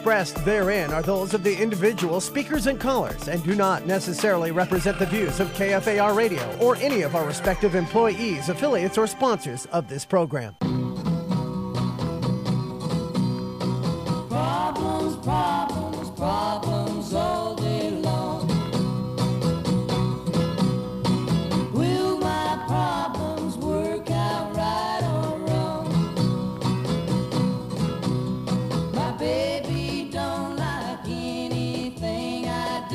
expressed therein are those of the individual speakers and callers and do not necessarily represent the views of KFAR Radio or any of our respective employees, affiliates, or sponsors of this program. Problems, problems, problems all day long. Will my problems work out right or wrong? My baby don't like anything I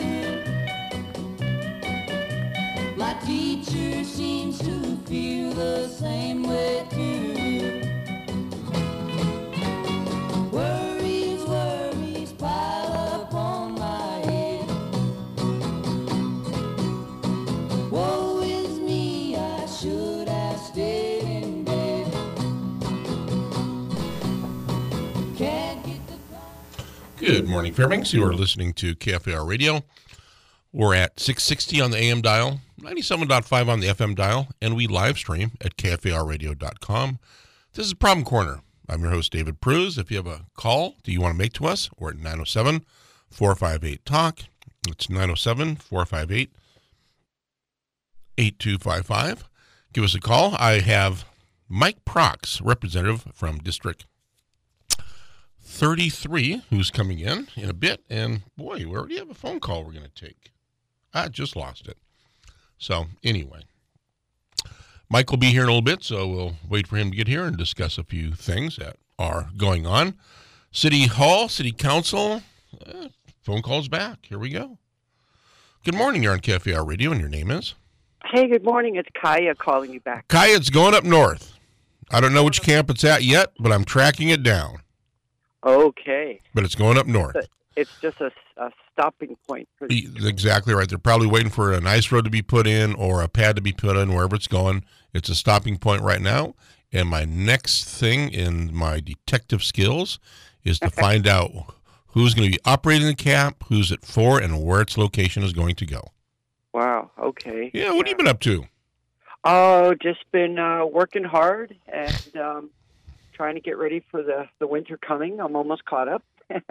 do. My teacher seems to feel the same way too. Worries pile up on my head. Woe is me, I should have stayed in bed. Can't get the Good morning, Fairbanks. You are listening to KFAR Radio. We're at 660 on the AM dial, 97.5 on the FM dial, and we live stream at KFARradio.com. This is Problem Corner. I'm your host, David Pruz. If you have a call that you want to make to us, we're at 907-458-TALK. It's 907-458-8255. Give us a call. I have Mike Prox, representative from District 33, who's coming in a bit. And boy, we already have a phone call we're going to take. I just lost it. So anyway, Mike will be here in a little bit, so we'll wait for him to get here and discuss a few things that are going on. City Hall, City Council, phone call's back. Here we go. Good morning. You're on KFAR Radio, and your name is? Hey, good morning. It's Kaya calling you back. Kaya, it's going up north. I don't know which camp it's at yet, but I'm tracking it down. Okay. But it's going up north. It's just a stopping point. Exactly right. They're probably waiting for an ice road to be put in or a pad to be put in wherever it's going. It's a stopping point right now. And my next thing in my detective skills is to find out who's going to be operating the camp, who's it for, and where its location is going to go. Wow. Okay. Yeah. What have you been up to? Oh, just been working hard and trying to get ready for the winter coming. I'm almost caught up.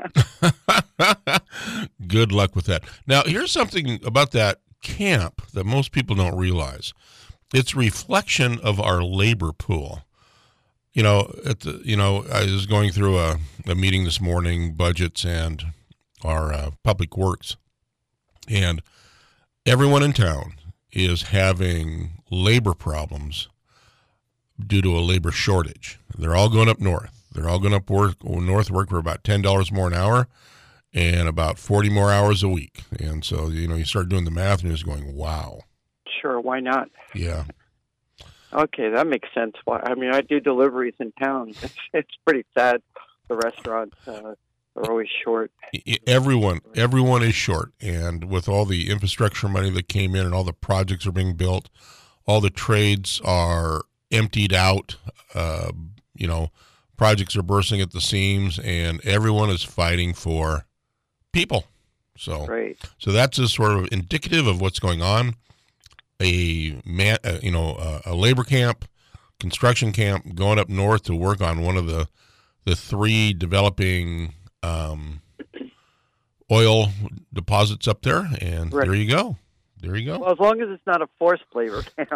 Good luck with that. Now, here's something about that camp that most people don't realize. It's a reflection of our labor pool. I was going through a meeting this morning, budgets and our public works, and everyone in town is having labor problems due to a labor shortage. They're all going up north. They're all going up north, work for about $10 more an hour and about 40 more hours a week. And so, you start doing the math and you're just going, wow. Sure, why not? Yeah. Okay, that makes sense. I do deliveries in town. It's pretty sad. The restaurants are always short. Everyone is short. And with all the infrastructure money that came in and all the projects are being built, all the trades are emptied out, projects are bursting at the seams, and everyone is fighting for people. So, right. So that's just sort of indicative of what's going on. A labor camp, construction camp, going up north to work on one of the three developing oil deposits up there, and right. There you go. Well, as long as it's not a forced labor camp.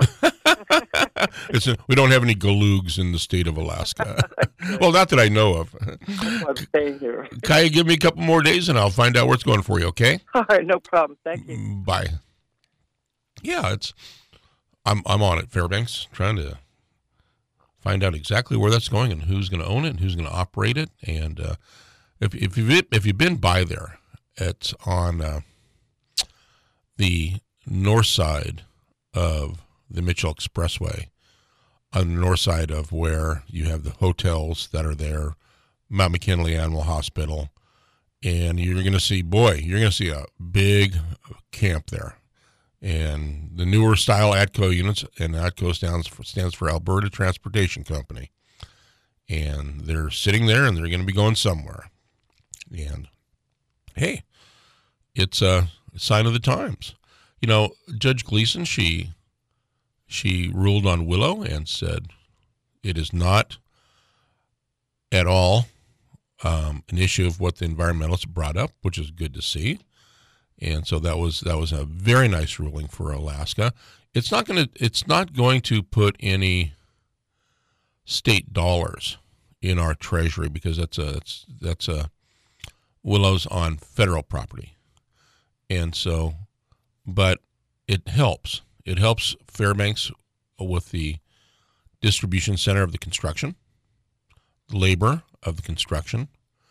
We don't have any galoogs in the state of Alaska. Well, not that I know of. I'm staying here. Kaya, give me a couple more days and I'll find out where it's going for you, okay? All right, no problem. Thank you. Bye. Yeah, I'm on it, Fairbanks, trying to find out exactly where that's going and who's going to own it and who's going to operate it. And if you've been by there, it's on the north side of the Mitchell Expressway, on the north side of where you have the hotels that are there, Mount McKinley Animal Hospital, and you're going to see a big camp there. And the newer style ATCO units, and ATCO stands for Alberta Transportation Company. And they're sitting there and they're going to be going somewhere. And hey, it's a sign of the times. Judge Gleason, she ruled on Willow and said it is not at all an issue of what the environmentalists brought up, which is good to see. And so that was a very nice ruling for Alaska. It's not going to put any state dollars in our treasury because that's a willows on federal property. And so, but it helps. It helps Fairbanks with the distribution center of the construction, labor of the construction.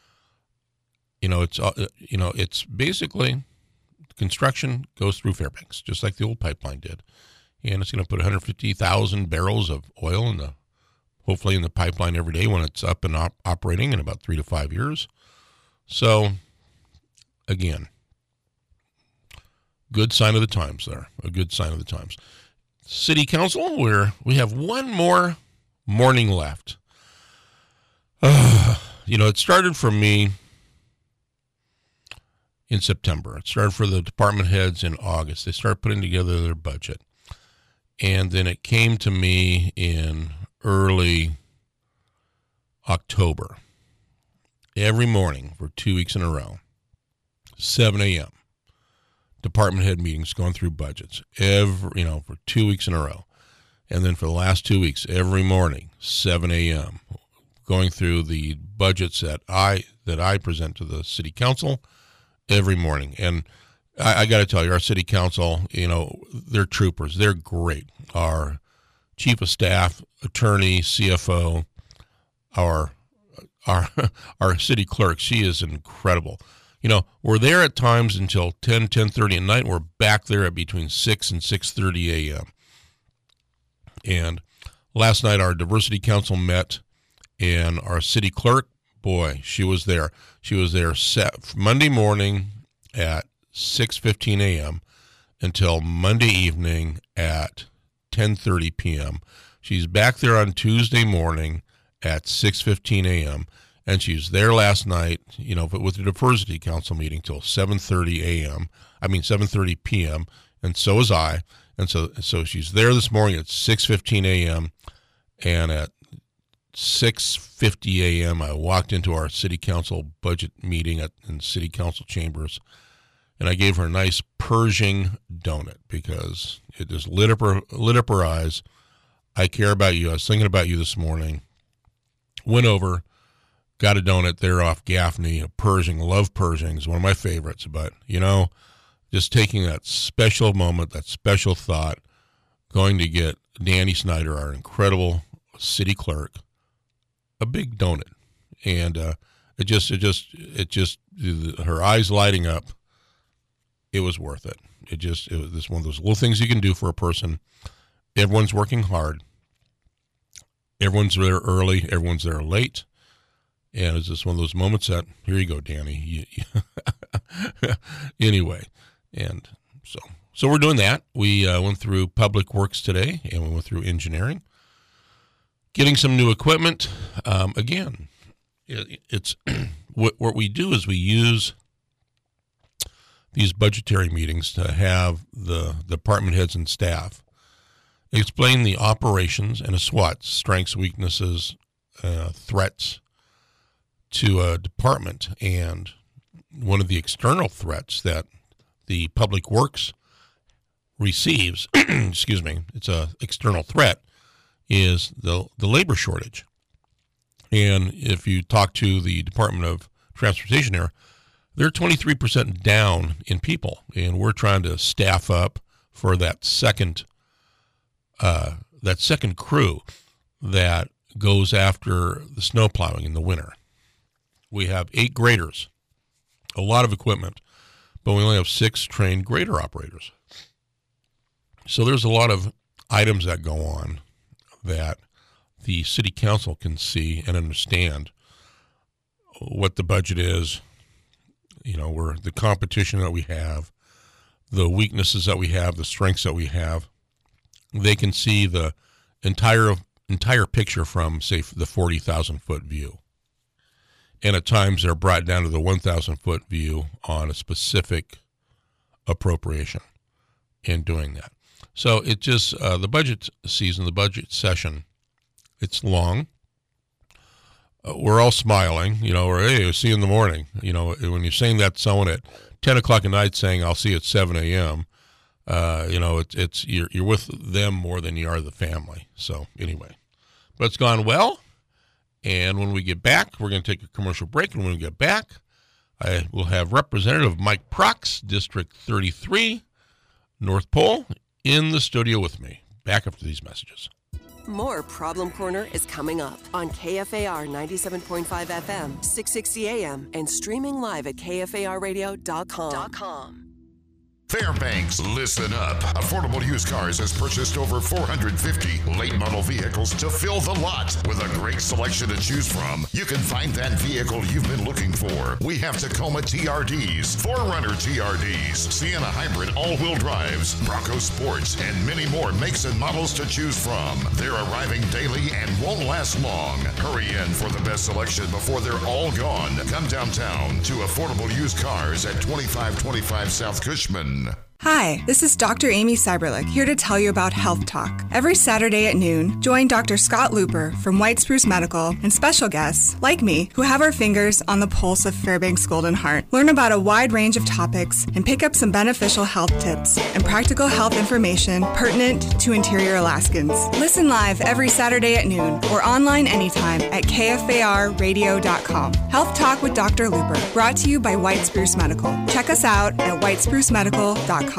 It's basically construction goes through Fairbanks, just like the old pipeline did. And it's going to put 150,000 barrels of oil hopefully in the pipeline every day when it's up and operating in about 3 to 5 years. So, again, good sign of the times there. A good sign of the times. City Council, where we have one more morning left. It started for me in September. It started for the department heads in August. They started putting together their budget. And then it came to me in early October. Every morning for 2 weeks in a row, 7 a.m., department head meetings going through budgets for 2 weeks in a row. And then for the last 2 weeks, every morning, 7 a.m., going through the budgets that I present to the city council every morning. And I got to tell you, our city council, they're troopers. They're great. Our chief of staff, attorney, CFO, our city clerk, she is incredible. We're there at times until 10:30 at night. We're back there at between 6 and 6:30 a.m. And last night our diversity council met, and our city clerk, boy, she was there. She was there Monday morning at 6:15 a.m. until Monday evening at 10:30 p.m. She's back there on Tuesday morning at 6:15 a.m. And she was there last night, with the diversity council meeting till 7:30 p.m. And so was I. And so she's there this morning at 6:15 a.m. And at 6:50 a.m. I walked into our city council budget meeting in city council chambers, and I gave her a nice Pershing donut because it just lit up her eyes. I care about you. I was thinking about you this morning. Went over, got a donut there off Gaffney, a Pershing. Love Pershings, one of my favorites. But, just taking that special moment, that special thought, going to get Danny Snyder, our incredible city clerk, a big donut. And it just her eyes lighting up. It was worth it. It was one of those little things you can do for a person. Everyone's working hard. Everyone's there early. Everyone's there late. And it's just one of those moments that, here you go, Danny. Anyway, and so we're doing that. We went through Public Works today, and we went through engineering. Getting some new equipment. Again, it's what we do is we use these budgetary meetings to have the department heads and staff explain the operations and a SWOT, strengths, weaknesses, threats, to a department. And one of the external threats that the Public Works receives, excuse me, it's a external threat, is the labor shortage. And if you talk to the Department of Transportation there, they're 23% down in people, and we're trying to staff up for that second crew that goes after the snow plowing in the winter. We have 8 graders, a lot of equipment, but we only have 6 trained grader operators. So there's a lot of items that go on that the city council can see and understand what the budget is, where the competition that we have, the weaknesses that we have, the strengths that we have. They can see the entire picture from, say, the 40,000-foot view. And at times they're brought down to the 1,000-foot view on a specific appropriation in doing that. So it just, the budget season, the budget session, it's long. we're all smiling, or, hey, I'll see you in the morning. When you're saying that to someone at 10 o'clock at night saying, I'll see you at 7 a.m., it's you're with them more than you are the family. So anyway, but it's gone well. And when we get back, we're going to take a commercial break. And when we get back, I will have Representative Mike Prox, District 33, North Pole, in the studio with me. Back after these messages. More Problem Corner is coming up on KFAR 97.5 FM, 660 AM, and streaming live at KFARradio.com. Fairbanks, listen up. Affordable Used Cars has purchased over 450 late model vehicles to fill the lot. With a great selection to choose from, you can find that vehicle you've been looking for. We have Tacoma TRDs, 4Runner TRDs, Sienna Hybrid all-wheel drives, Bronco Sports, and many more makes and models to choose from. They're arriving daily and won't last long. Hurry in for the best selection before they're all gone. Come downtown to Affordable Used Cars at 2525 South Cushman. Hi, this is Dr. Amy Cyberlick here to tell you about Health Talk. Every Saturday at noon, join Dr. Scott Looper from White Spruce Medical and special guests, like me, who have our fingers on the pulse of Fairbanks Golden Heart. Learn about a wide range of topics and pick up some beneficial health tips and practical health information pertinent to interior Alaskans. Listen live every Saturday at noon or online anytime at KFARradio.com. Health Talk with Dr. Looper, brought to you by White Spruce Medical. Check us out at whitesprucemedical.com.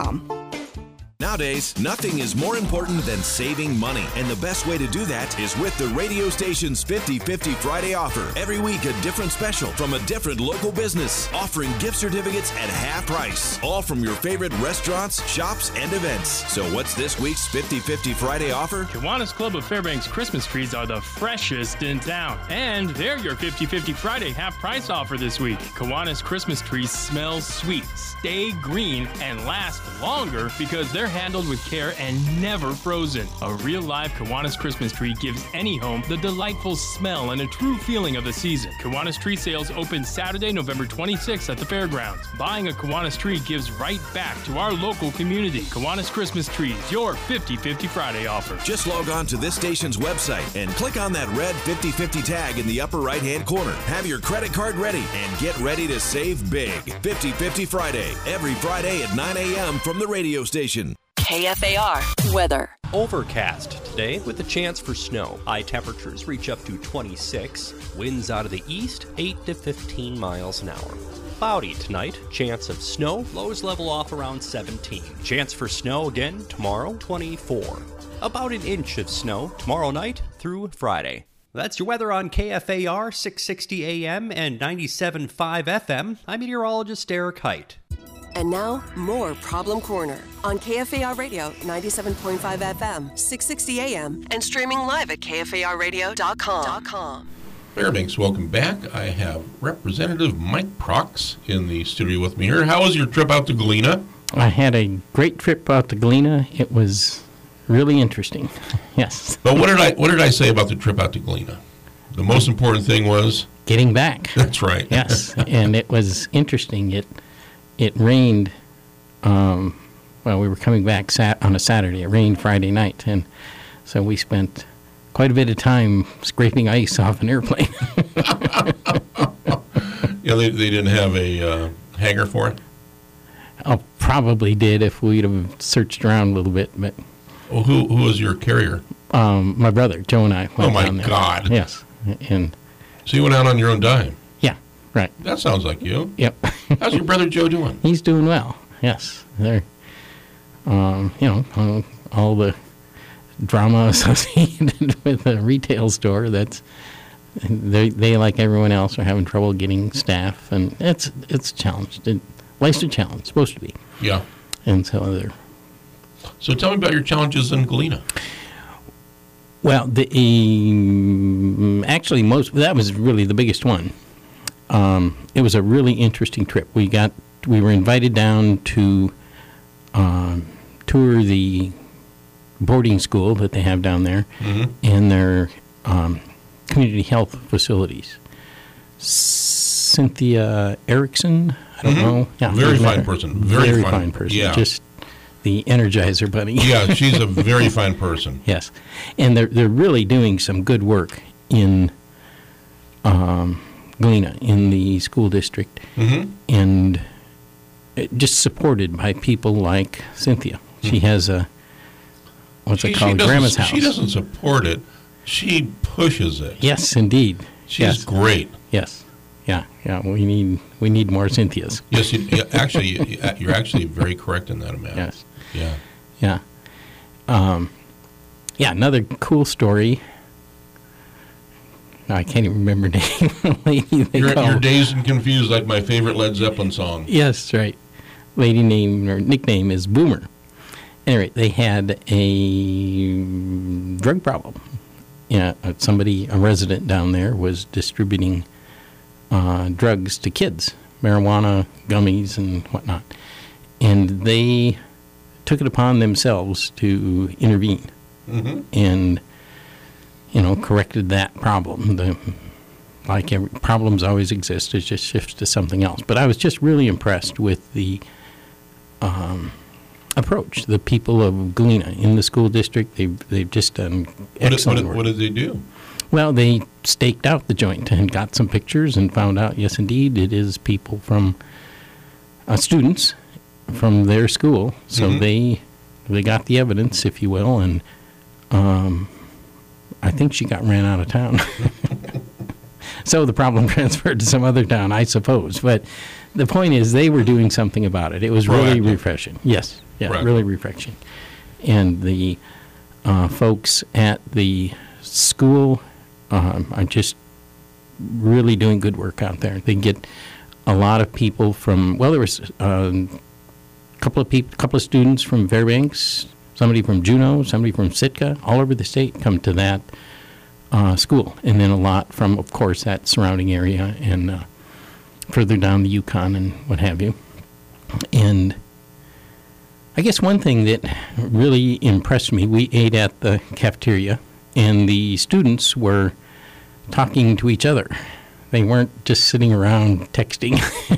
Nowadays, nothing is more important than saving money, and the best way to do that is with the radio station's 50/50 Friday offer. Every week, a different special from a different local business, offering gift certificates at half price, all from your favorite restaurants, shops, and events. So what's this week's 50/50 Friday offer? Kiwanis Club of Fairbanks Christmas trees are the freshest in town, and they're your 50/50 Friday half price offer this week. Kiwanis Christmas trees smell sweet, stay green, and last longer because they're handled with care and never frozen. A real live Kiwanis Christmas tree gives any home the delightful smell and a true feeling of the season. Kiwanis tree sales open Saturday, November 26th at the fairgrounds. Buying a Kiwanis tree gives right back to our local community. Kiwanis Christmas trees, your 50/50 Friday offer. Just log on to this station's website and click on that red 50/50 tag in the upper right-hand corner. Have your credit card ready and get ready to save big. 50/50 Friday, every Friday at 9 a.m. from the radio station. KFAR weather. Overcast today with a chance for snow. High temperatures reach up to 26. Winds out of the east, 8 to 15 miles an hour. Cloudy tonight. Chance of snow. Lows level off around 17. Chance for snow again tomorrow, 24. About an inch of snow tomorrow night through Friday. That's your weather on KFAR 660 AM and 97.5 FM. I'm meteorologist Eric Height. And now, more Problem Corner on KFAR Radio 97.5 FM, 660 AM, and streaming live at KFARradio.com. Fairbanks, welcome back. I have Representative Mike Prox in the studio with me here. How was your trip out to Galena? I had a great trip out to Galena. It was really interesting. Yes. But what did I say about the trip out to Galena? The most important thing was getting back. That's right. Yes, and it was interesting. It rained. We were coming back on a Saturday. It rained Friday night, and so we spent quite a bit of time scraping ice off an airplane. Yeah, they didn't have a hangar for it? Probably did if we'd have searched around a little bit. But well, who was your carrier? My brother, Joe, and I went down there. Oh, my God. Yes. And so you went out on your own dime? Yeah, right. That sounds like you. Yep. How's your brother Joe doing? He's doing well, yes. They're, all the drama associated with a retail store, they like everyone else, are having trouble getting staff, and it's a challenge. Life's a challenge, it's supposed to be. Yeah. And so they're... So tell me about your challenges in Galena. Well, that was really the biggest one. It was a really interesting trip. We were invited down to tour the boarding school that they have down there, mm-hmm. and their community health facilities. Cynthia Erickson, I don't know. Yeah, very fine person. Very fine person. Yeah. Just the Energizer Bunny. Yeah, she's a very fine person. Yes, and they're really doing some good work in Galena in the school district, and just supported by people like Cynthia. She has a, what's it called, Grandma's House. She doesn't support it. She pushes it. Yes, indeed. She's great. Yes. Yeah. We need more Cynthias. Yes, you're actually very correct in that amount. Yes. Yeah. Another cool story. I can't even remember the name of the lady they call. You're dazed and confused like my favorite Led Zeppelin song. Yes, right. Lady name or nickname is Boomer. Anyway, they had a drug problem. Yeah, a resident down there was distributing drugs to kids, marijuana, gummies, and whatnot. And they took it upon themselves to intervene and, corrected that problem. Problems always exist. It just shifts to something else. But I was just really impressed with the approach. The people of Galena in the school district, they've just done excellent work. What did they do? Well, they staked out the joint and got some pictures and found out, yes, indeed, it is people from students from their school. So they got the evidence, if you will, and I think she got ran out of town. So the problem transferred to some other town, I suppose. But the point is they were doing something about it. It was really refreshing. Yes, really refreshing. And the folks at the school are just really doing good work out there. They get a lot of people from, there was a couple of students from Fairbanks, somebody from Juneau, somebody from Sitka, all over the state come to that school. And then a lot from, of course, that surrounding area and further down the Yukon and what have you. And I guess one thing that really impressed me, we ate at the cafeteria, and the students were talking to each other. They weren't just sitting around texting.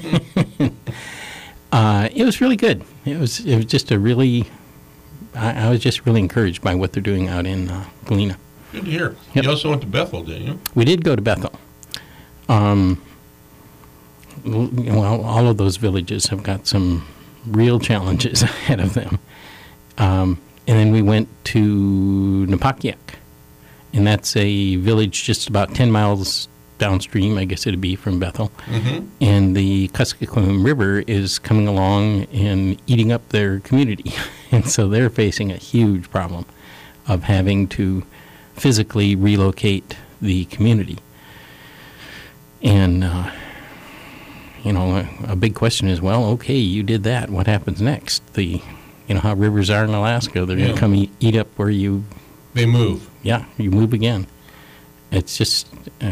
It was really good. It was just a really, I was just really encouraged by what they're doing out in Galena. Good to hear. Yep. You also went to Bethel, didn't you? We did go to Bethel. All of those villages have got some real challenges ahead of them. And then we went to Napakiak, and that's a village just about 10 miles downstream, I guess it'd be, from Bethel. And the Kuskokwim River is coming along and eating up their community. And so they're facing a huge problem of having to physically relocate the community. And, a big question is, okay, you did that. What happens next? How rivers are in Alaska. They're going to come eat up where you... They move. Yeah, you move again. It's just,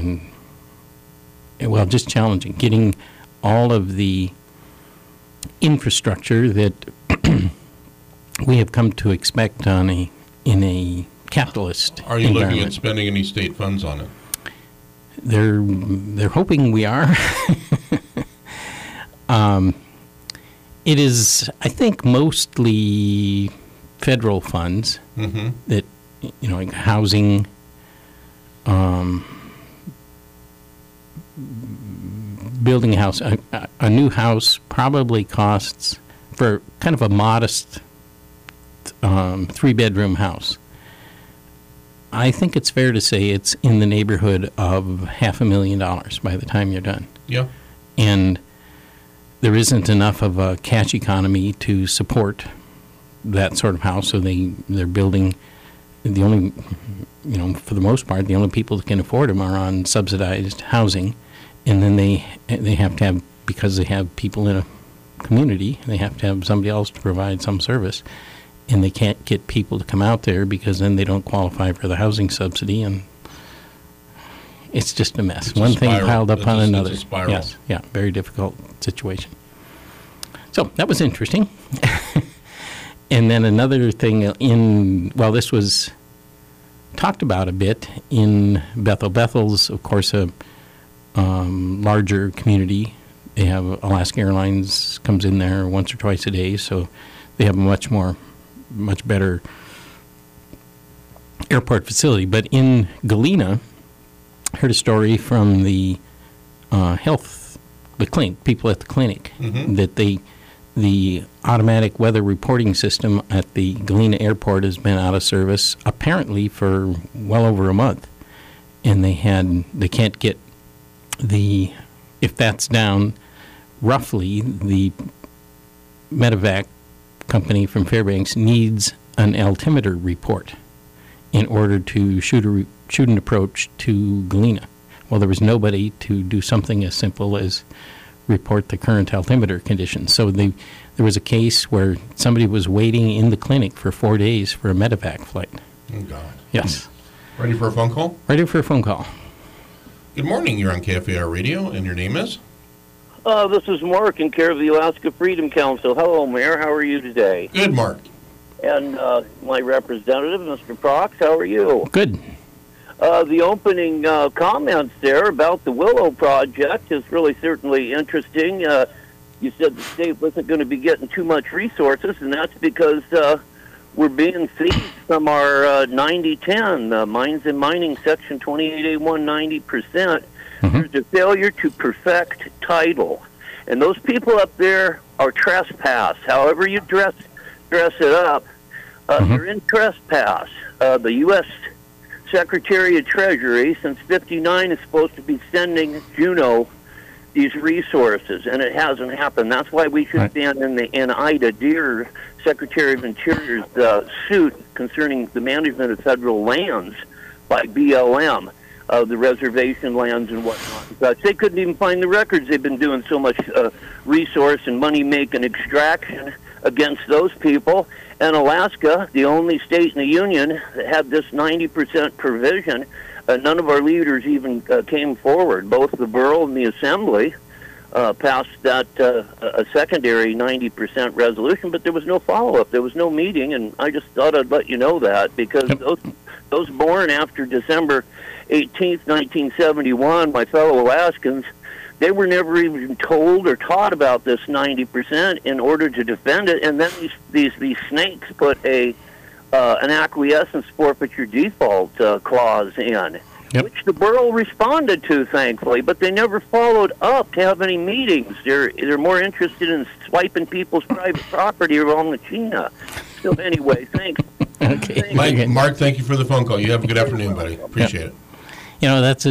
just challenging. Getting all of the infrastructure that we have come to expect in a capitalist Are you environment. looking at spending any state funds on it? They're hoping we are. It is, I think, mostly federal funds that, like housing, building a house. A new house probably costs, for kind of a modest 3-bedroom house, I think it's fair to say it's in the neighborhood of $500,000 by the time you're done. Yeah. And there isn't enough of a cash economy to support that sort of house, so they're building. The only, for the most part, the only people that can afford them are on subsidized housing, and then they have to have, because they have people in a community, they have to have somebody else to provide some service, and they can't get people to come out there because then they don't qualify for the housing subsidy, and it's just a mess. One thing piled up on another. It's a spiral. Yes, yeah, very difficult situation. So that was interesting. And then another thing this was talked about a bit in Bethel. Bethel's, of course, a larger community. They have Alaska Airlines comes in there once or twice a day, so they have a much better airport facility. But in Galena, heard a story from the clinic, people at the clinic, that the automatic weather reporting system at the Galena Airport has been out of service apparently for well over a month, and they can't get if that's down, roughly the medevac company from Fairbanks needs an altimeter report in order to shoot an approach to Galena. Well, there was nobody to do something as simple as report the current altimeter conditions. So there was a case where somebody was waiting in the clinic for 4 days for a medevac flight. Oh, God. Yes. Ready for a phone call? Ready for a phone call. Good morning. You're on KFAR Radio, and your name is? This is Mark in care of the Alaska Freedom Council. Hello, Mayor. How are you today? Good, Mark. And my representative, Mr. Prox, how are you? Good. The opening comments there about the Willow Project is really certainly interesting. You said the state wasn't going to be getting too much resources, and that's because we're being seized from our 9010, Mines and Mining Section 28A1 90%. There's a failure to perfect title. And those people up there are trespass. However you dress it up, they're in trespass. The U.S. Secretary of Treasury, since '59, is supposed to be sending Juneau these resources, and it hasn't happened. That's why we should stand in Ida Deer, Secretary of Interior's suit concerning the management of federal lands by BLM, the reservation lands and whatnot. They couldn't even find the records. They've been doing so much resource and money-making extraction against those people. And Alaska, the only state in the union that had this 90% provision, none of our leaders even came forward. Both the borough and the assembly passed that a secondary 90% resolution, but there was no follow-up. There was no meeting, and I just thought I'd let you know that, because those born after December 18th, 1971, my fellow Alaskans, they were never even told or taught about this 90% in order to defend it. And then these snakes put an acquiescence forfeiture default clause in, which the borough responded to, thankfully, but they never followed up to have any meetings. They're more interested in swiping people's private property around the China. So anyway, thanks. Okay. Mark, thank you for the phone call. You have a good afternoon, buddy. Appreciate it. You know, that's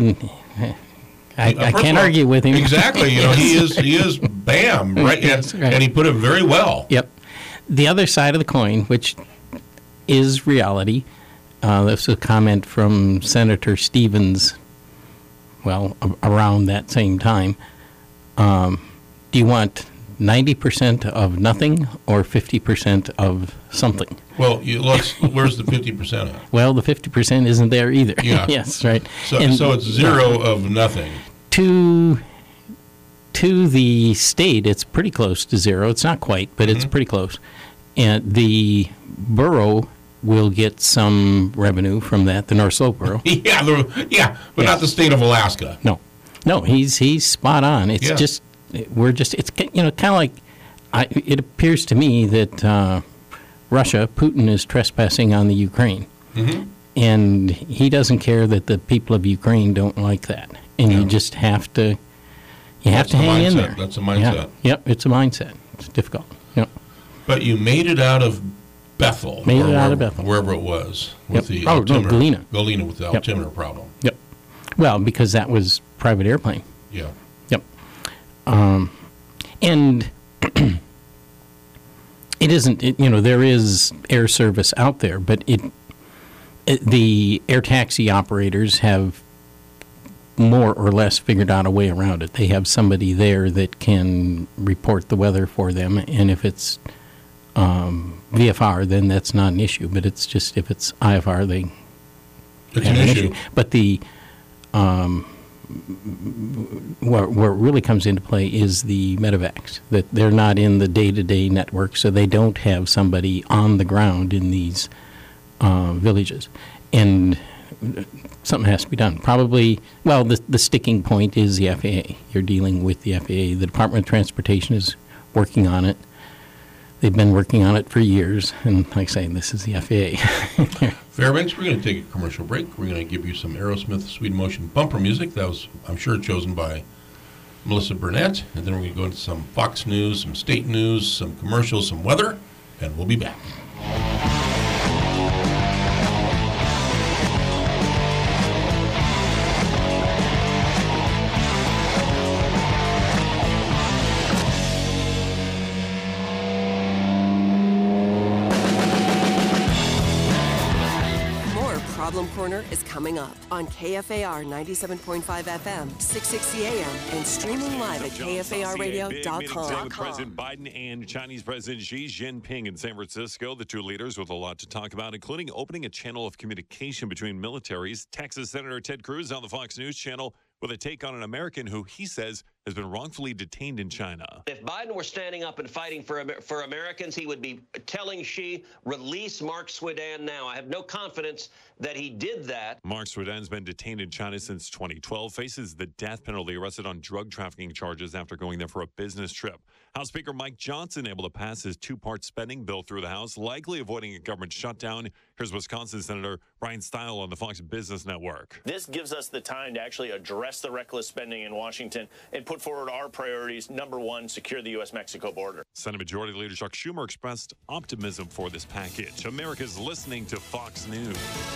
I can't argue with him. Exactly. You know, he is bam, right? Yes, right. And he put it very well. Yep. The other side of the coin, which is reality, this is a comment from Senator Stevens, well, around that same time. Do you want 90% of nothing or 50% of something? Well, where's the 50% at? Well, the 50% isn't there either. Yeah. Yes, right. So it's zero of nothing. To the state, it's pretty close to zero. It's not quite, but it's pretty close. And the borough will get some revenue from that, the North Slope Borough. But not the state of Alaska. No, he's spot on. It's it's kind of like, it appears to me that Russia, Putin, is trespassing on the Ukraine. And he doesn't care that the people of Ukraine don't like that. And you just have to hang in there. That's a mindset. Yeah. Yep, it's a mindset. It's difficult. Yep. But you made it out of Bethel. Wherever it was. With the altimeter. Galena. Galena with the altimeter problem. Yep. Well, because that was private airplane. Yeah. Yep. And it isn't, there is air service out there, but the air taxi operators have more or less figured out a way around it. They have somebody there that can report the weather for them, and if it's VFR, then that's not an issue. But it's just if it's IFR, it's an issue. But where it really comes into play is the medevacs, that they're not in the day-to-day network, so they don't have somebody on the ground in these villages. And something has to be done. Probably, well, the sticking point is the FAA. You're dealing with the FAA. The Department of Transportation is working on it. they've been working on it for years. And like I say, this is the FAA. Fairbanks, we're going to take a commercial break. We're going to give you some Aerosmith Sweet Emotion bumper music. That was, I'm sure, chosen by Melissa Burnett. And then we're going to go into some Fox News, some state news, some commercials, some weather, and we'll be back. Problem Corner is coming up on KFAR 97.5 FM, 660 AM, and streaming live at KFARradio.com. President Biden and Chinese President Xi Jinping in San Francisco, the two leaders with a lot to talk about, including opening a channel of communication between militaries. Texas Senator Ted Cruz on the Fox News Channel with a take on an American who he says has been wrongfully detained in China. If Biden were standing up and fighting for Americans, he would be telling Xi, release Mark Swidan now. I have no confidence that he did that. Mark Swidan's been detained in China since 2012, faces the death penalty, arrested on drug trafficking charges after going there for a business trip. House Speaker Mike Johnson able to pass his two-part spending bill through the House, likely avoiding a government shutdown. Here's Wisconsin Senator Brian Stile on the Fox Business Network. This gives us the time to actually address the reckless spending in Washington and put forward our priorities. Number one, secure the U.S.-Mexico border. Senate Majority Leader Chuck Schumer expressed optimism for this package. America's listening to Fox News.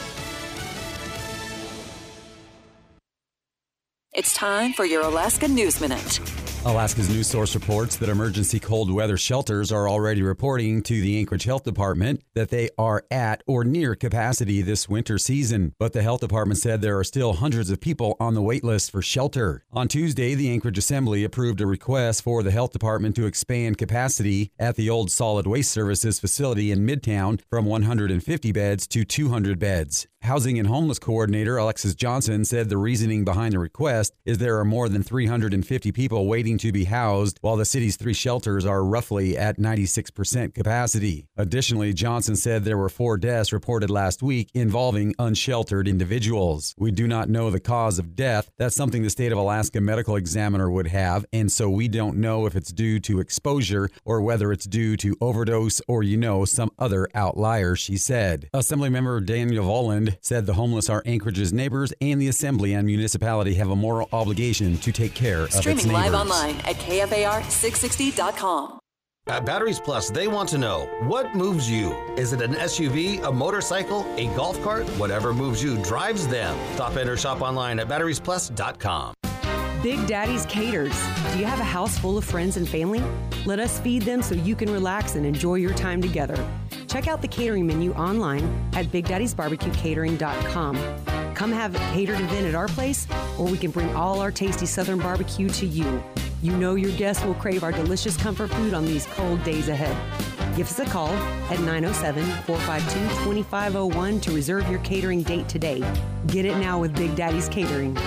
It's time for your Alaska News Minute. Alaska's news source reports that emergency cold weather shelters are already reporting to the Anchorage Health Department that they are at or near capacity this winter season. But the health department said there are still hundreds of people on the wait list for shelter. On Tuesday, the Anchorage Assembly approved a request for the health department to expand capacity at the old Solid Waste Services facility in Midtown from 150 beds to 200 beds. Housing and Homeless Coordinator Alexis Johnson said the reasoning behind the request is there are more than 350 people waiting to be housed, while the city's 3 shelters are roughly at 96% capacity. Additionally, Johnson said there were 4 deaths reported last week involving unsheltered individuals. We do not know the cause of death. That's something the state of Alaska medical examiner would have, and so we don't know if it's due to exposure or whether it's due to overdose or, some other outlier, she said. Assemblymember Daniel Voland said the homeless are Anchorage's neighbors, and the Assembly and municipality have a moral obligation to take care of its neighbors. Streaming live online at KFAR660.com. At Batteries Plus, they want to know, what moves you? Is it an SUV, a motorcycle, a golf cart? Whatever moves you drives them. Stop in or shop online at batteriesplus.com. Big Daddy's Caters. Do you have a house full of friends and family? Let us feed them so you can relax and enjoy your time together. Check out the catering menu online at BigDaddy'sBarbecueCatering.com. Come have a catered event at our place, or we can bring all our tasty Southern barbecue to you. You know your guests will crave our delicious comfort food on these cold days ahead. Give us a call at 907-452-2501 to reserve your catering date today. Get it now with Big Daddy's Catering.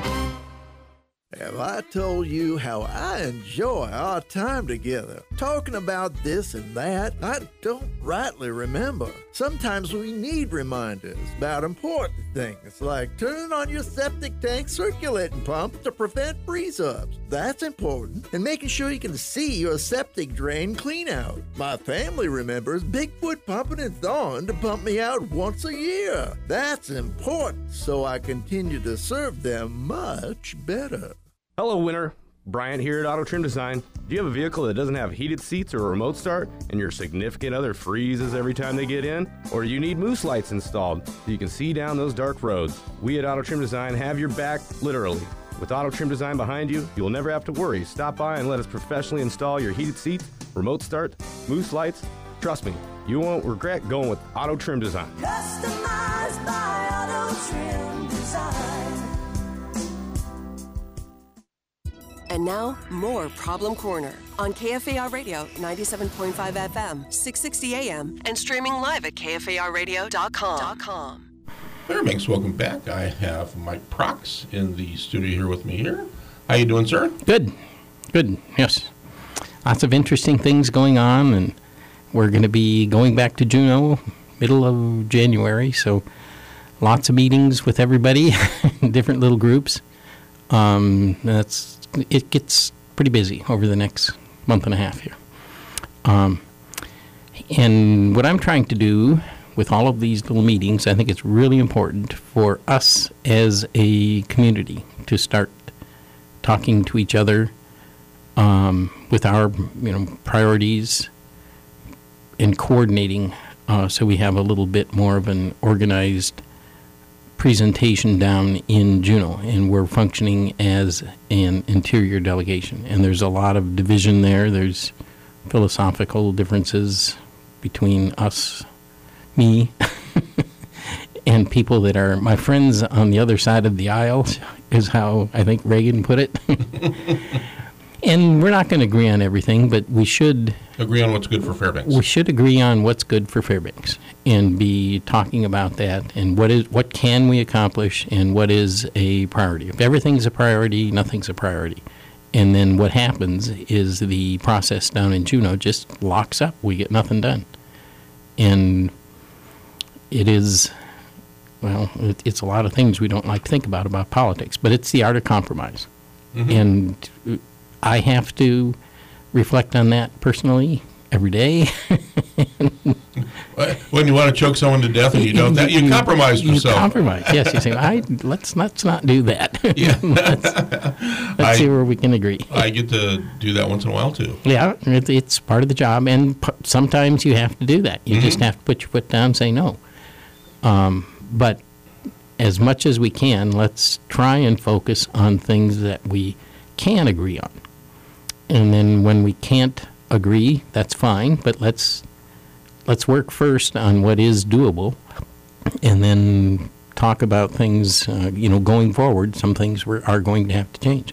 Have I told you how I enjoy our time together? Talking about this and that, I don't rightly remember. Sometimes we need reminders about important things, like turning on your septic tank circulating pump to prevent freeze-ups. That's important. And making sure you can see your septic drain clean out. My family remembers Bigfoot pumping its on to pump me out once a year. That's important, so I continue to serve them much better. Hello, winter. Bryant here at Auto Trim Design. Do you have a vehicle that doesn't have heated seats or a remote start and your significant other freezes every time they get in? Or do you need moose lights installed so you can see down those dark roads? We at Auto Trim Design have your back, literally. With Auto Trim Design behind you, you'll never have to worry. Stop by and let us professionally install your heated seats, remote start, moose lights. Trust me, you won't regret going with Auto Trim Design. Customized by Auto Trim Design. And now, more Problem Corner on KFAR Radio 97.5 FM, 660 AM, and streaming live at KFARradio.com. Fairbanks, welcome back. I have Mike Prox in the studio here with me here. How you doing, sir? Good. Yes. Lots of interesting things going on, and we're going to be going back to Juneau middle of January, so lots of meetings with everybody in different little groups. It gets pretty busy over the next month and a half here. And what I'm trying to do with all of these little meetings, I think it's really important for us as a community to start talking to each other with our priorities and coordinating so we have a little bit more of an organized presentation down in Juneau, and we're functioning as an interior delegation. And there's a lot of division there. There's philosophical differences between us, me, and people that are my friends on the other side of the aisle, is how I think Reagan put it. And we're not going to agree on everything, but we should agree on what's good for Fairbanks. We should agree on what's good for Fairbanks and be talking about that and what can we accomplish and what is a priority. If everything's a priority, nothing's a priority. And then what happens is the process down in Juneau just locks up. We get nothing done. And it is, well, it's a lot of things we don't like to think about politics, but it's the art of compromise. Mm-hmm. And I have to reflect on that personally every day. When you want to choke someone to death and you don't, you compromise yourself. You compromise, yes. You say, let's not do that. Yeah. let's see where we can agree. I get to do that once in a while, too. Yeah, it's part of the job, and sometimes you have to do that. You just have to put your foot down and say no. But as much as we can, let's try and focus on things that we can agree on. And then when we can't agree, that's fine, but let's work first on what is doable, and then talk about things, going forward. Some things are going to have to change.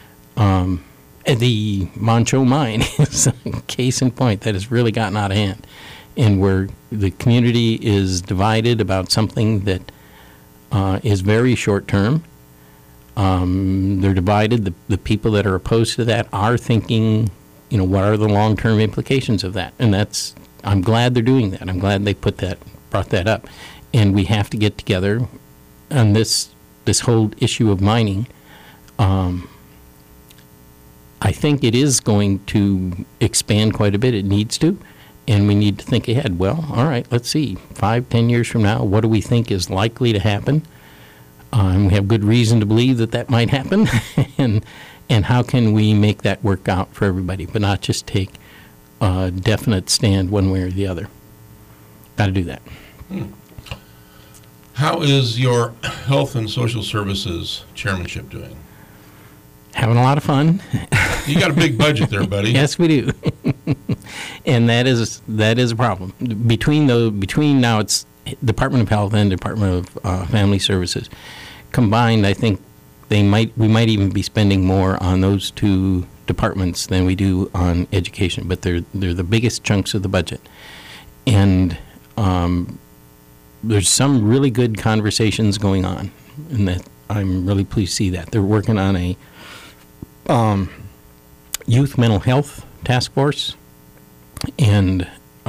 The Moncho mine is a case in point that has really gotten out of hand, and where the community is divided about something that is very short term. They're divided. The people that are opposed to that are thinking, what are the long-term implications of that? And I'm glad they're doing that. I'm glad they brought that up. And we have to get together on this whole issue of mining. I think it is going to expand quite a bit. It needs to. And we need to think ahead. Well, all right, let's see. 5-10 years from now, what do we think is likely to happen? And we have good reason to believe that might happen, and how can we make that work out for everybody, but not just take a definite stand one way or the other. Got to do that. How is your Health and Social Services chairmanship doing? Having a lot of fun. You got a big budget there, buddy. Yes, we do. And that is a problem. Between now it's Department of Health and Department of Family Services combined. I think we might even be spending more on those two departments than we do on education, but they're the biggest chunks of the budget. And there's some really good conversations going on, and that I'm really pleased to see that. They're working on a youth mental health task force, and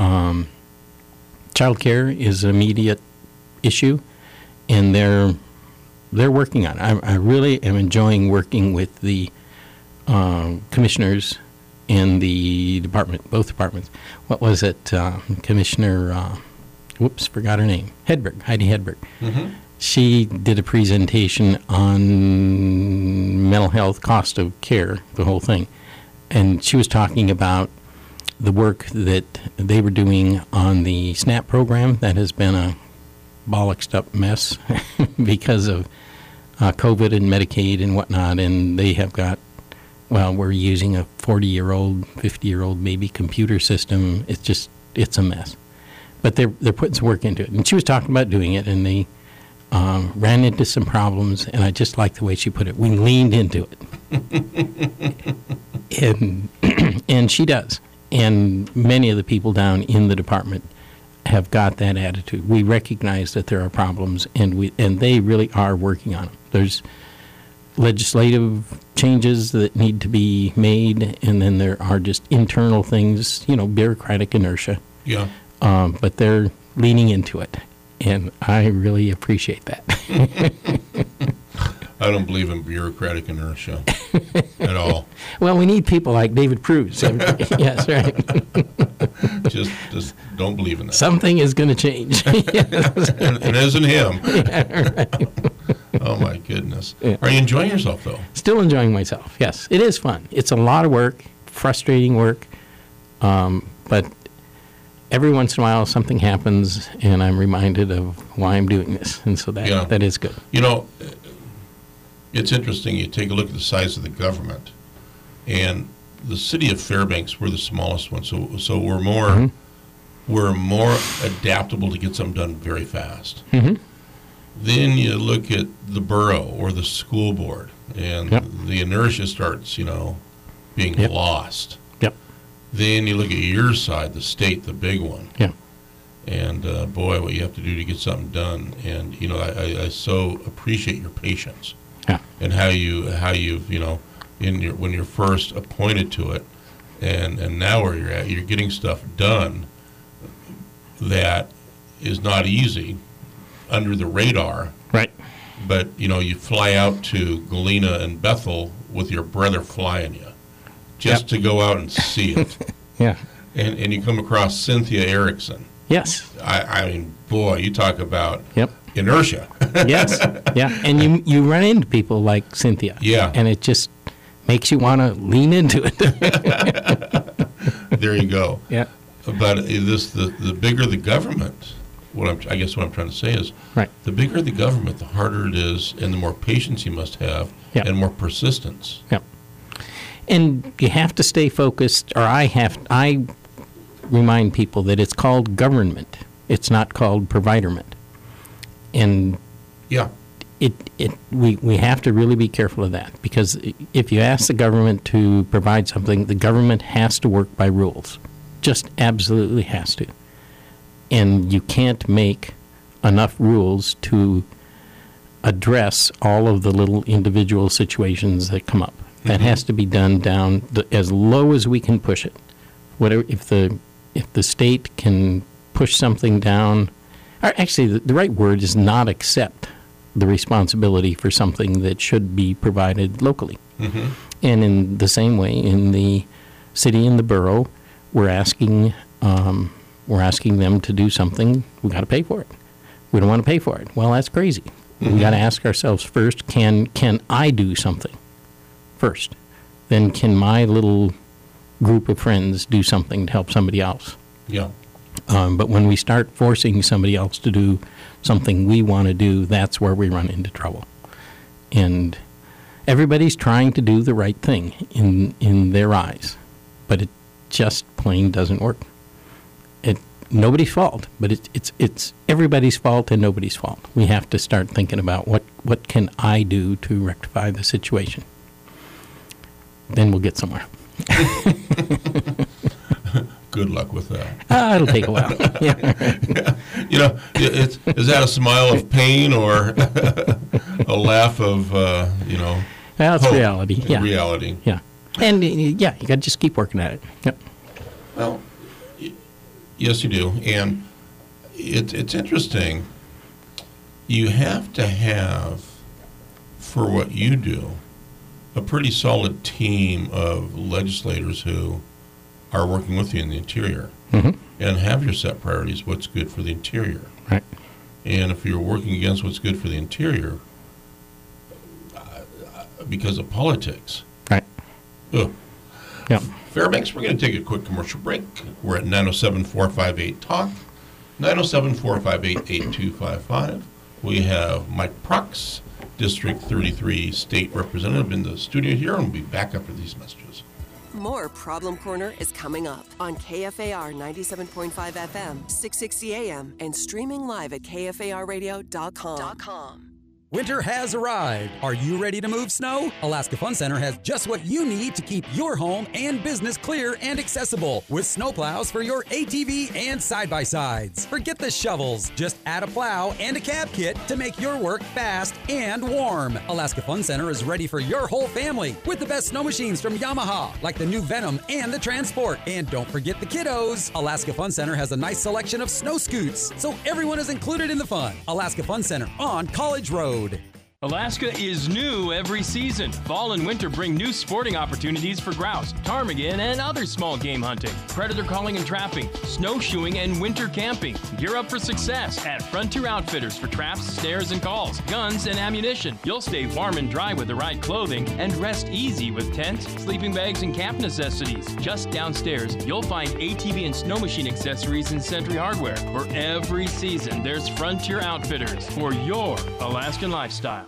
child care is an immediate issue, and they're working on it. I really am enjoying working with the commissioners in the department, both departments. What was it? Commissioner, forgot her name. Heidi Hedberg. Mm-hmm. She did a presentation on mental health, cost of care, the whole thing. And she was talking about the work that they were doing on the SNAP program that has been a bollocksed up mess because of COVID and Medicaid and whatnot. And they have got, we're using a 40-year-old, 50-year-old maybe computer system. It's a mess. But they're putting some work into it. And she was talking about doing it, and they ran into some problems, and I just like the way she put it. We leaned into it. And she does. And many of the people down in the department have got that attitude. We recognize that there are problems, and they really are working on them. There's legislative changes that need to be made, and then there are just internal things, bureaucratic inertia. Yeah. But they're leaning into it, and I really appreciate that. I don't believe in bureaucratic inertia at all. Well, we need people like David Pruse. Yes, right. just don't believe in that. Something is going to change. and it isn't him. Yeah, right. Oh, my goodness. Yeah. Are you enjoying yourself, though? Still enjoying myself, yes. It is fun. It's a lot of work, frustrating work, but every once in a while something happens and I'm reminded of why I'm doing this, and so that is good. You know, it's interesting. You take a look at the size of the government, and the city of Fairbanks, we're the smallest one, so we're more we're more adaptable to get something done very fast. Then you look at the borough or the school board, and the inertia starts, being lost. Then you look at your side, the state, the big one. And boy, what you have to do to get something done. And I so appreciate your patience. And how you've when you're first appointed to it, and now where you're at, you're getting stuff done that is not easy, under the radar. Right. But you fly out to Galena and Bethel with your brother flying you, just to go out and see it. And you come across Cynthia Erickson. Yes. I mean, boy, you talk about inertia. Yes. Yeah. And you run into people like Cynthia. Yeah. And it just makes you want to lean into it. There you go. Yeah. But the bigger the government, I guess what I'm trying to say is, the bigger the government, the harder it is, and the more patience you must have, and more persistence. Yep. And you have to stay focused, or I remind people that it's called government. It's not called providerment. And we have to really be careful of that, because if you ask the government to provide something, the government has to work by rules. Just absolutely has to. And you can't make enough rules to address all of the little individual situations that come up. That has to be done down as low as we can push it. Whatever, if the state can push something down, or actually the right word is not accept the responsibility for something that should be provided locally. And in the same way, in the city and the borough, we're asking them to do something. We got to pay for it. We don't want to pay for it. Well, that's crazy. We got to ask ourselves first: Can I do something first? Then can my little group of friends do something to help somebody else? But when we start forcing somebody else to do something we want to do, that's where we run into trouble. And everybody's trying to do the right thing in their eyes, but it just plain doesn't work. Nobody's fault, but it's everybody's fault and nobody's fault. We have to start thinking about what can I do to rectify the situation. Then we'll get somewhere. Good luck with that. It'll take a while. Is that a smile of pain or a laugh of Well, it's hope? reality. Yeah. Reality. Yeah. And you got to just keep working at it. Yep. Well, yes, you do. And it's interesting. You have to have, for what you do, a pretty solid team of legislators who are working with you in the interior and have your set priorities, what's good for the interior. Right. And if you're working against what's good for the interior because of politics. Right. Ugh. Yeah. Fairbanks, we're going to take a quick commercial break. We're at 907-458-TALK, 907-458-8255. We have Mike Prox, District 33 State Representative, in the studio here, and we'll be back after these messages. More Problem Corner is coming up on KFAR 97.5 FM, 660 AM, and streaming live at KFARradio.com. Winter has arrived. Are you ready to move snow? Alaska Fun Center has just what you need to keep your home and business clear and accessible with snowplows for your ATV and side-by-sides. Forget the shovels. Just add a plow and a cab kit to make your work fast and warm. Alaska Fun Center is ready for your whole family with the best snow machines from Yamaha, like the new Venom and the Transport. And don't forget the kiddos. Alaska Fun Center has a nice selection of snow scoots, so everyone is included in the fun. Alaska Fun Center on College Road. Alaska is new every season. Fall and winter bring new sporting opportunities for grouse, ptarmigan, and other small game hunting, predator calling and trapping, snowshoeing, and winter camping. Gear up for success at Frontier Outfitters for traps, snares, and calls, guns, and ammunition. You'll stay warm and dry with the right clothing and rest easy with tents, sleeping bags, and camp necessities. Just downstairs, you'll find ATV and snow machine accessories and Sentry hardware. For every season, there's Frontier Outfitters for your Alaskan lifestyle.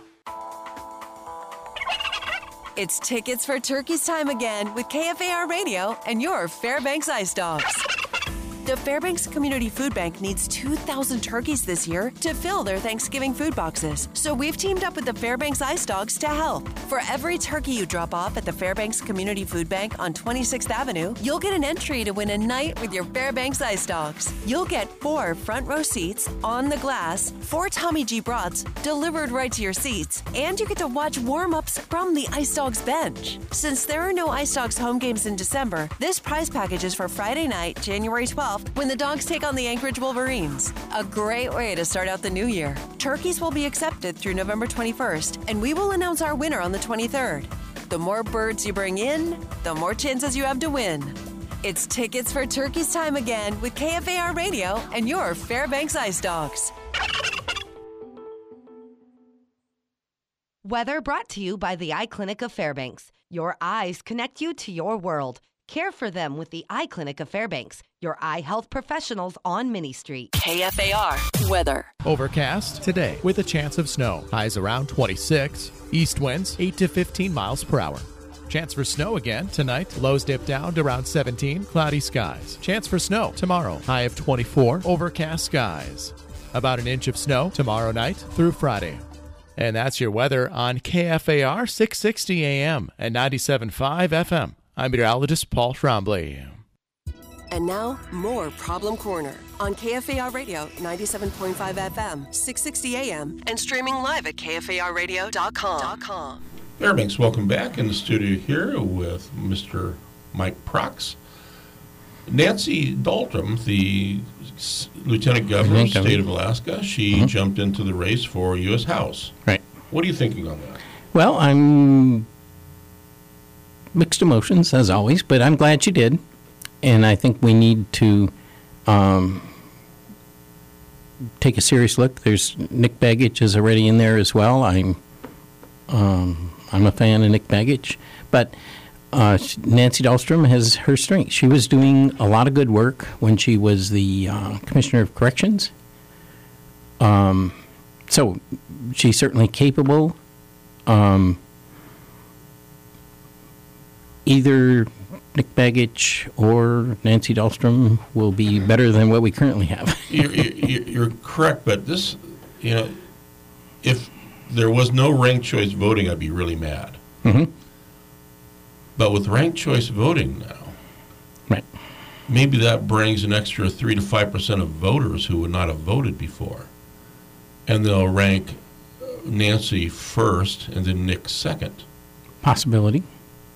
It's tickets for turkeys time again with KFAR Radio and your Fairbanks Ice Dogs. The Fairbanks Community Food Bank needs 2,000 turkeys this year to fill their Thanksgiving food boxes. So we've teamed up with the Fairbanks Ice Dogs to help. For every turkey you drop off at the Fairbanks Community Food Bank on 26th Avenue, you'll get an entry to win a night with your Fairbanks Ice Dogs. You'll get 4 front row seats on the glass, 4 Tommy G brats delivered right to your seats, and you get to watch warm-ups from the Ice Dogs bench. Since there are no Ice Dogs home games in December, this prize package is for Friday night, January 12th, when the Dogs take on the Anchorage Wolverines. A great way to start out the new year. Turkeys will be accepted through November 21st, and we will announce our winner on the 23rd. The more birds you bring in, the more chances you have to win. It's tickets for turkeys time again with KFAR Radio and your Fairbanks Ice Dogs. Weather brought to you by the Eye Clinic of Fairbanks. Your eyes connect you to your world. Care for them with the Eye Clinic of Fairbanks, your eye health professionals on Minnie Street. KFAR weather. Overcast today with a chance of snow. Highs around 26. East winds 8 to 15 miles per hour. Chance for snow again tonight. Lows dip down to around 17. Cloudy skies. Chance for snow tomorrow. High of 24. Overcast skies. About an inch of snow tomorrow night through Friday. And that's your weather on KFAR 660 AM and 97.5 FM. I'm meteorologist Paul Trombley. And now, more Problem Corner on KFAR Radio 97.5 FM, 660 AM, and streaming live at KFARradio.com. Fairbanks, welcome back in the studio here with Mr. Mike Prox. Nancy Dahlstrom, the Lieutenant Governor of the state of Alaska, she jumped into the race for U.S. House. Right. What are you thinking on that? Well, I'm mixed emotions, as always, but I'm glad she did. And I think we need to take a serious look. There's Nick Begich is already in there as well. I'm a fan of Nick Begich. But Nancy Dahlstrom has her strength. She was doing a lot of good work when she was the Commissioner of Corrections. So she's certainly capable. Either Nick Begich or Nancy Dahlstrom will be better than what we currently have. You're correct, but this, if there was no ranked choice voting, I'd be really mad. Mm-hmm. But with ranked choice voting now, right, maybe that brings an extra 3 to 5% of voters who would not have voted before, and they'll rank Nancy first and then Nick second. Possibility.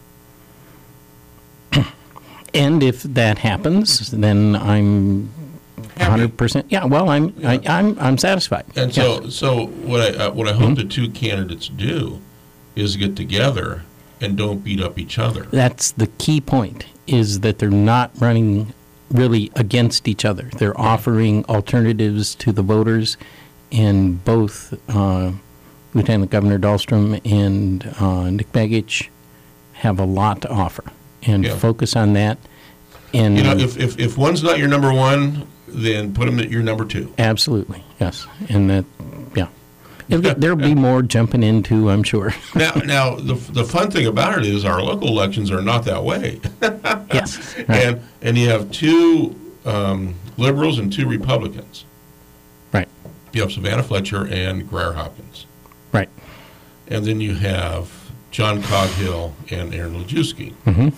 And if that happens, then I'm 100%. Yeah, well, I'm satisfied. And so what I hope the two candidates do is get together and don't beat up each other. That's the key point, is that they're not running really against each other. They're offering alternatives to the voters, and both Lieutenant Governor Dahlstrom and Nick Begich have a lot to offer. And focus on that. And if one's not your number one, then put them at your number two. Absolutely, yes. And that, there'll be more jumping into, I'm sure. Now the fun thing about it is our local elections are not that way. Yes, right. And you have two liberals and two Republicans. Right. You have Savannah Fletcher and Greer Hopkins. Right. And then you have John Coghill and Aaron Lejewski. Mm-hmm.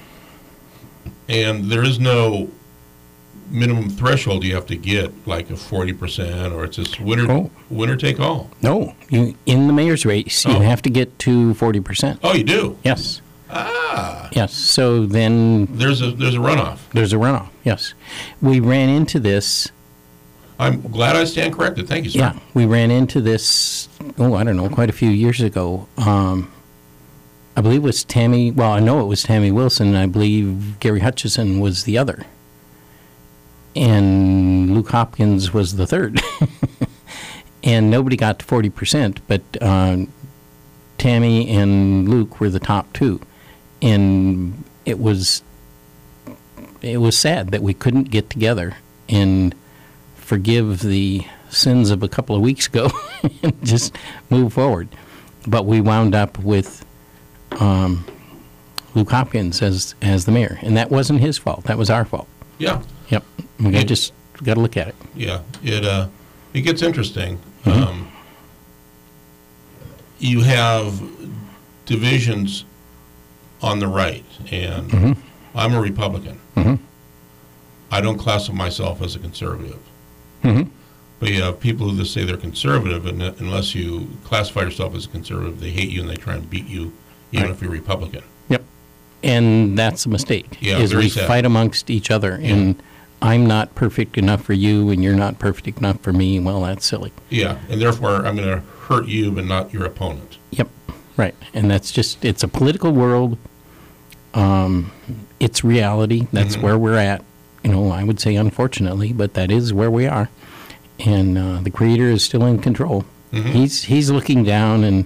And there is no minimum threshold you have to get, like a 40%, or it's just winner take all. No, in the mayor's race, you have to get to 40%. Oh, you do? Yes. Ah. Yes. So then there's a runoff. There's a runoff. Yes. We ran into this. I'm glad I stand corrected. Thank you, sir. Yeah, we ran into this, quite a few years ago. I believe it was Tammy, I know it was Tammy Wilson, and I believe Gary Hutchison was the other. And Luke Hopkins was the third. And nobody got to 40%, but Tammy and Luke were the top two. And it was sad that we couldn't get together and forgive the sins of a couple of weeks ago and just move forward. But we wound up with Luke Hopkins as the mayor, and that wasn't his fault. That was our fault. Yeah. Yep. We just got to look at it. Yeah. It gets interesting. You have divisions on the right, and I'm a Republican. I don't classify myself as a conservative. But you have people who just say they're conservative, and unless you classify yourself as a conservative, they hate you and they try and beat you, even if you're Republican. Yep. And that's a mistake. Yeah, is very we sad. fight amongst each other, and I'm not perfect enough for you, and you're not perfect enough for me. Well, that's silly. Yeah, and therefore I'm going to hurt you, but not your opponent. Yep. Right. And that's just, it's a political world. It's reality. That's where we're at. I would say unfortunately, but that is where we are. And the Creator is still in control. He's looking down and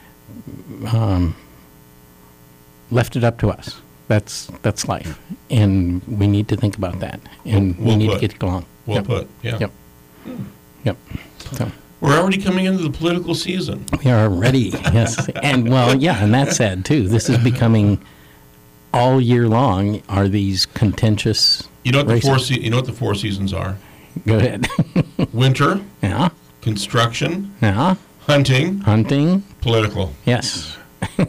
left it up to us. That's life, and we need to think about that, and we need to get along. Well put. Yeah. Yep. So we're already coming into the political season. We are ready. Yes, and and that's sad too. This is becoming all year long. Are these contentious? You know what races? the four seasons are? Go ahead. Winter. Yeah. Construction. Yeah. Hunting. Political. Yes.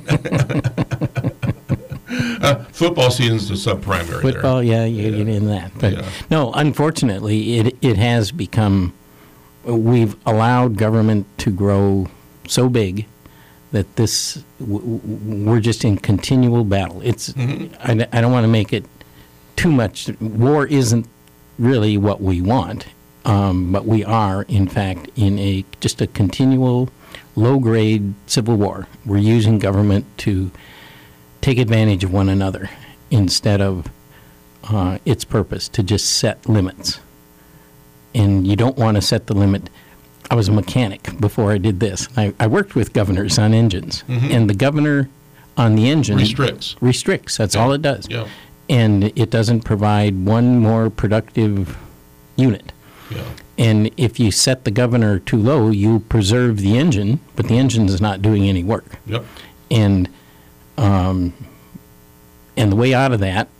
Football season's the sub-primary. Football, you get into that. But no, unfortunately, it has become. We've allowed government to grow so big that we're just in continual battle. It's. I don't want to make it too much. War isn't really what we want, but we are, in fact, in just a continual low-grade civil war. We're using government to take advantage of one another instead of its purpose, to just set limits. And you don't want to set the limit. I was a mechanic before I did this. I worked with governors on engines, and the governor on the engine restricts. That's all it does. Yeah. And it doesn't provide one more productive unit. Yeah. And if you set the governor too low, you preserve the engine, but the engine is not doing any work. Yep. And the way out of that,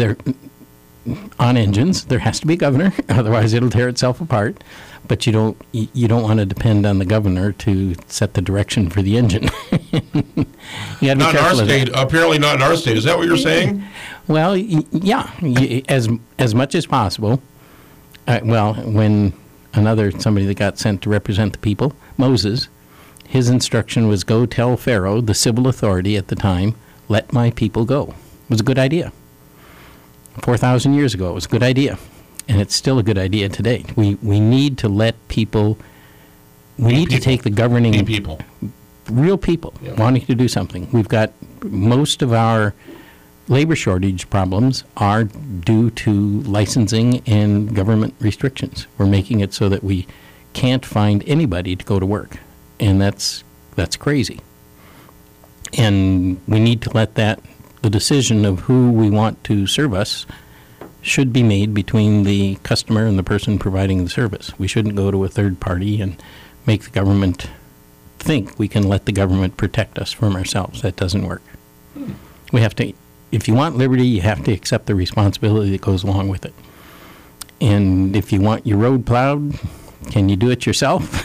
on engines, there has to be a governor, otherwise it'll tear itself apart. But you don't want to depend on the governor to set the direction for the engine. You got to be careful of that. Not in our state. Apparently not in our state. Is that what you're saying? Well, yeah, as much as possible. When somebody that got sent to represent the people, Moses, his instruction was, go tell Pharaoh, the civil authority at the time, let my people go. It was a good idea. 4,000 years ago, it was a good idea. And it's still a good idea today. We need to let people, to take the governing, people. Real people wanting to do something. We've got most of our labor shortage problems are due to licensing and government restrictions. We're making it so that we can't find anybody to go to work. And that's crazy. And we need to let the decision of who we want to serve us should be made between the customer and the person providing the service. We shouldn't go to a third party and make the government think we can let the government protect us from ourselves. That doesn't work. We have to, if you want liberty, you have to accept the responsibility that goes along with it. And if you want your road plowed, can you do it yourself?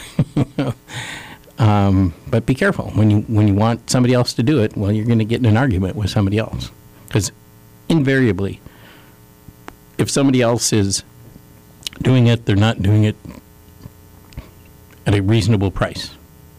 But be careful. When you want somebody else to do it, well, you're going to get in an argument with somebody else. Because invariably, if somebody else is doing it, they're not doing it at a reasonable price.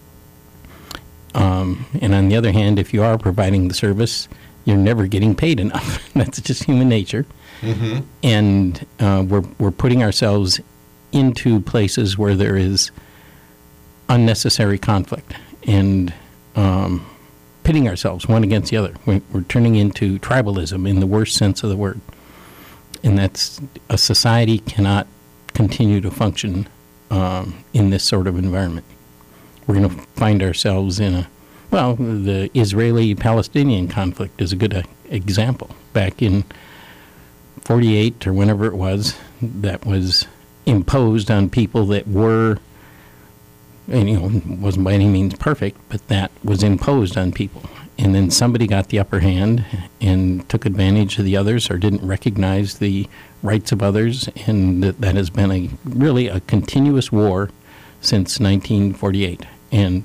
And on the other hand, if you are providing the service, you're never getting paid enough. That's just human nature. And we're putting ourselves into places where there is unnecessary conflict and pitting ourselves one against the other. We're turning into tribalism in the worst sense of the word. And that's, a society cannot continue to function in this sort of environment. We're going to find ourselves in the Israeli-Palestinian conflict is a good example. Back in 48 or whenever it was, that was imposed on people that were, and wasn't by any means perfect, but that was imposed on people. And then somebody got the upper hand and took advantage of the others or didn't recognize the rights of others, and that has been really a continuous war since 1948. And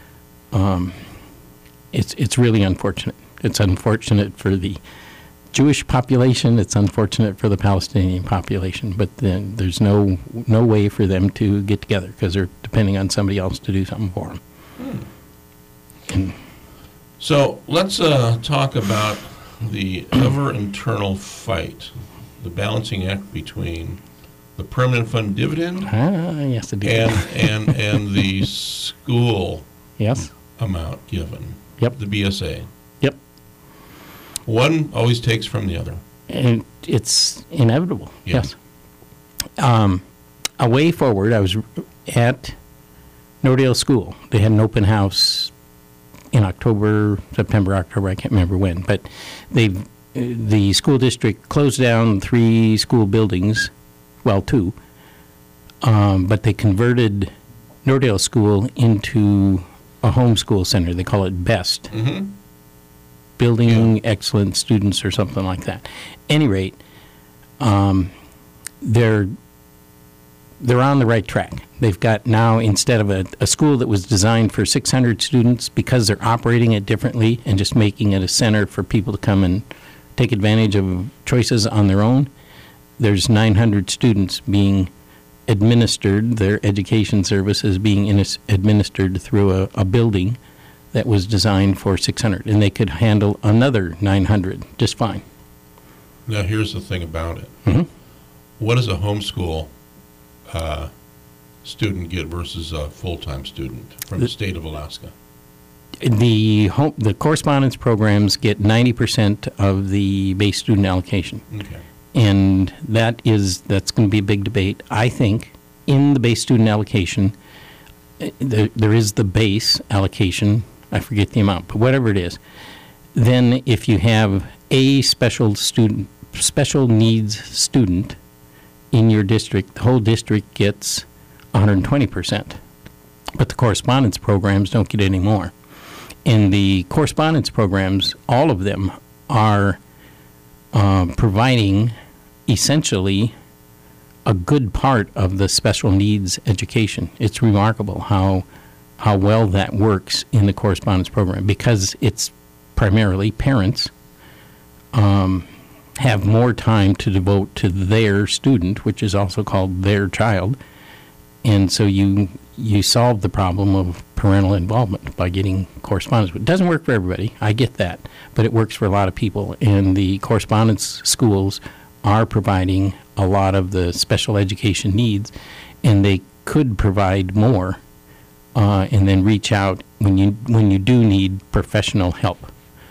it's really unfortunate. It's unfortunate for the Jewish population. It's unfortunate for the Palestinian population. But then there's no way for them to get together because they're depending on somebody else to do something for them. So let's talk about the ever internal fight, the balancing act between the permanent fund dividend yes, and the school yes amount given. Yep. The BSA. Yep. One always takes from the other. And it's inevitable. Yes. A way forward, I was at Nordale School. They had an open house in September, October, I can't remember when, but the school district closed down 3 school buildings, well, 2, but they converted Nordale School into a homeschool center. They call it BEST, Building Excellent Students or something like that. At any rate, they're on the right track. They've got now, instead of a school that was designed for 600 students, because they're operating it differently and just making it a center for people to come and take advantage of choices on their own, there's 900 students being administered, their education services being administered through a building that was designed for 600, and they could handle another 900 just fine. Now, here's the thing about it. Mm-hmm. What does a homeschool student get versus a full-time student from the state of Alaska? The correspondence programs get 90% of the base student allocation. Okay. And that's going to be a big debate. I think in the base student allocation, there is the base allocation, I forget the amount, but whatever it is. Then if you have a special needs student in your district, the whole district gets 120%. But the correspondence programs don't get any more. And the correspondence programs, all of them, are providing essentially a good part of the special needs education. It's remarkable how well that works in the correspondence program, because it's primarily parents have more time to devote to their student, which is also called their child. And so you solve the problem of parental involvement by getting correspondence. It doesn't work for everybody, I get that, but it works for a lot of people. And the correspondence schools are providing a lot of the special education needs, and they could provide more and then reach out when you do need professional help.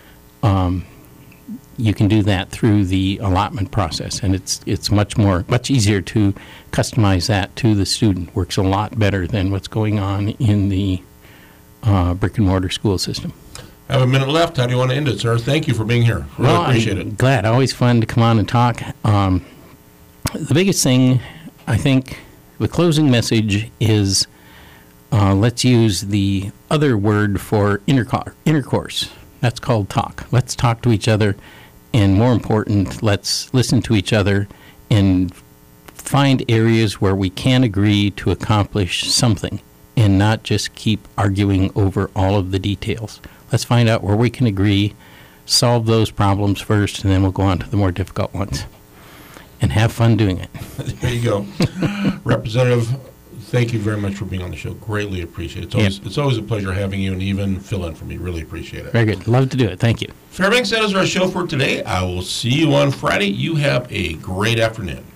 You can do that through the allotment process, and it's much easier to customize that to the student. Works a lot better than what's going on in the brick and mortar school system. I have a minute left. How do you want to end it, sir? Thank you for being here. Really appreciate it. Glad. Always fun to come on and talk. The biggest thing, I think, the closing message is let's use the other word for intercourse. That's called talk. Let's talk to each other. And more important, let's listen to each other and find areas where we can agree to accomplish something and not just keep arguing over all of the details. Let's find out where we can agree, solve those problems first, and then we'll go on to the more difficult ones. And have fun doing it. There you go. Representative, thank you very much for being on the show. Greatly appreciate it. It's always a pleasure having you and even fill in for me. Really appreciate it. Very good. Love to do it. Thank you. Fairbanks, that is our show for today. I will see you on Friday. You have a great afternoon.